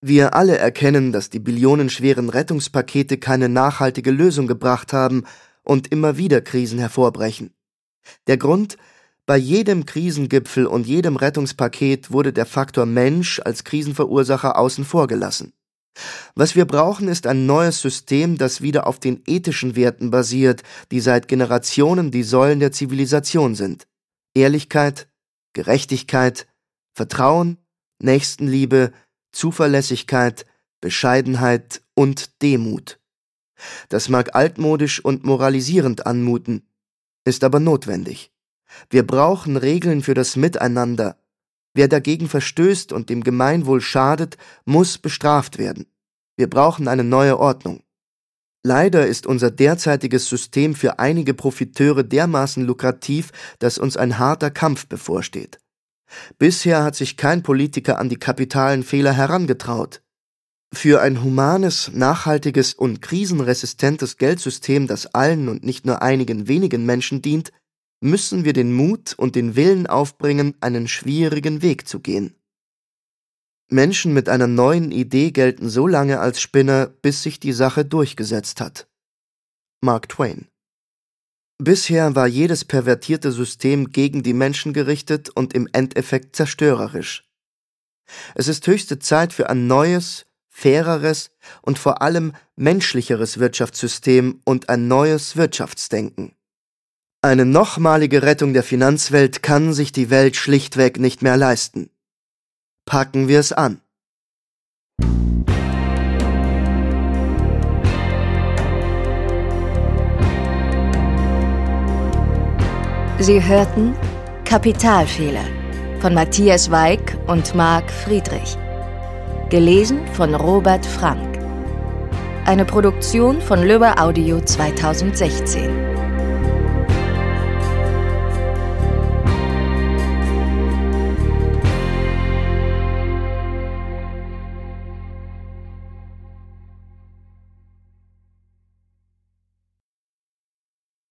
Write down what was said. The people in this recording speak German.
Wir alle erkennen, dass die billionenschweren Rettungspakete keine nachhaltige Lösung gebracht haben und immer wieder Krisen hervorbrechen. Der Grund: Bei jedem Krisengipfel und jedem Rettungspaket wurde der Faktor Mensch als Krisenverursacher außen vor gelassen. Was wir brauchen, ist ein neues System, das wieder auf den ethischen Werten basiert, die seit Generationen die Säulen der Zivilisation sind: Ehrlichkeit, Gerechtigkeit, Vertrauen, Nächstenliebe, Zuverlässigkeit, Bescheidenheit und Demut. Das mag altmodisch und moralisierend anmuten, ist aber notwendig. Wir brauchen Regeln für das Miteinander. Wer dagegen verstößt und dem Gemeinwohl schadet, muss bestraft werden. Wir brauchen eine neue Ordnung. Leider ist unser derzeitiges System für einige Profiteure dermaßen lukrativ, dass uns ein harter Kampf bevorsteht. Bisher hat sich kein Politiker an die kapitalen Fehler herangetraut. Für ein humanes, nachhaltiges und krisenresistentes Geldsystem, das allen und nicht nur einigen wenigen Menschen dient, müssen wir den Mut und den Willen aufbringen, einen schwierigen Weg zu gehen. Menschen mit einer neuen Idee gelten so lange als Spinner, bis sich die Sache durchgesetzt hat. Mark Twain. Bisher war jedes pervertierte System gegen die Menschen gerichtet und im Endeffekt zerstörerisch. Es ist höchste Zeit für ein neues, faireres und vor allem menschlicheres Wirtschaftssystem und ein neues Wirtschaftsdenken. Eine nochmalige Rettung der Finanzwelt kann sich die Welt schlichtweg nicht mehr leisten. Packen wir es an. Sie hörten Kapitalfehler von Matthias Weig und Marc Friedrich. Gelesen von Robert Frank. Eine Produktion von Löber Audio 2016.